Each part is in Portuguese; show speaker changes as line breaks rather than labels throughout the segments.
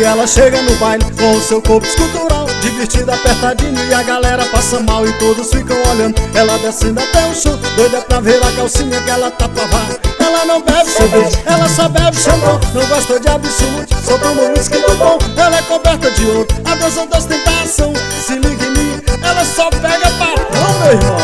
ela chega no baile com o seu corpo escultural, divertida, apertadinho, e a galera passa mal e todos ficam olhando ela descendo até o chão, doida pra ver a calcinha que ela tapava. Ela não bebe cerveja, ela só bebe xandão, não gosta de absolute, só toma uísque do bom. Ela é coberta de ouro, a deusa da ostentação. Se liga em mim, ela só pega patrão, meu irmão.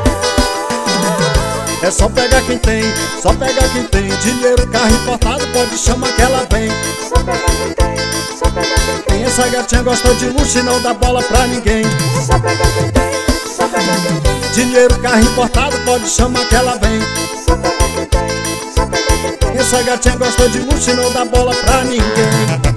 É só pegar quem tem, só pegar quem tem dinheiro, carro importado, pode chamar que ela vem.
Só pegar quem tem, só pegar quem tem.
Essa gatinha gosta de luxo e não dá bola pra ninguém.
Só pegar quem tem, só pegar quem tem.
Dinheiro, carro importado, pode chamar que ela vem.
Só pegar quem tem, só pegar quem tem.
Essa gatinha gosta de luxo e não dá bola pra ninguém.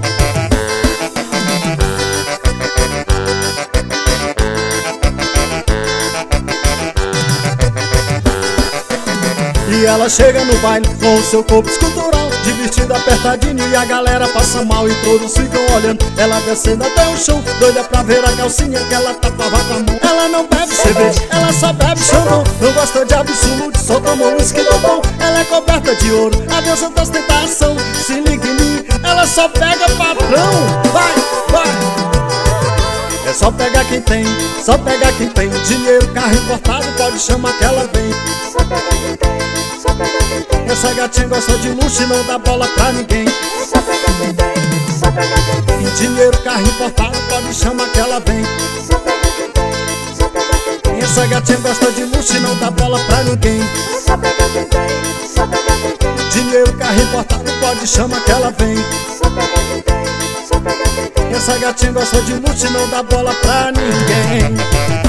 E ela chega no baile com o seu corpo escultural, divertida, apertadinho, e a galera passa mal e todos ficam olhando ela descendo até o chão, doida pra ver a calcinha que ela tapava com a mão. Ela não bebe cerveja, ela só bebe xandão, não gosta de absolute, só toma uísque do bom. Ela é coberta de ouro, a deusa da ostentação. Se liga em mim, ela só pega patrão. Vai, vai. É só pegar quem tem, só pegar quem tem dinheiro, carro importado, pode chamar que ela vem.
Só pegar quem tem, só pegar quem tem.
Essa gatinha gosta de luxo e não dá bola pra ninguém.
Só pegar quem tem, só pegar quem tem.
Dinheiro, carro importado, pode chamar que ela vem.
Só pegar quem tem, só pegar quem tem.
Essa gatinha gosta de luxo e não dá bola pra ninguém.
Só pegar quem tem, só pegar quem tem.
Dinheiro, carro importado, pode chamar que ela vem.
Só pegar quem tem, só pegar quem tem.
Essa gatinha gosta de luxo e não dá bola pra ninguém.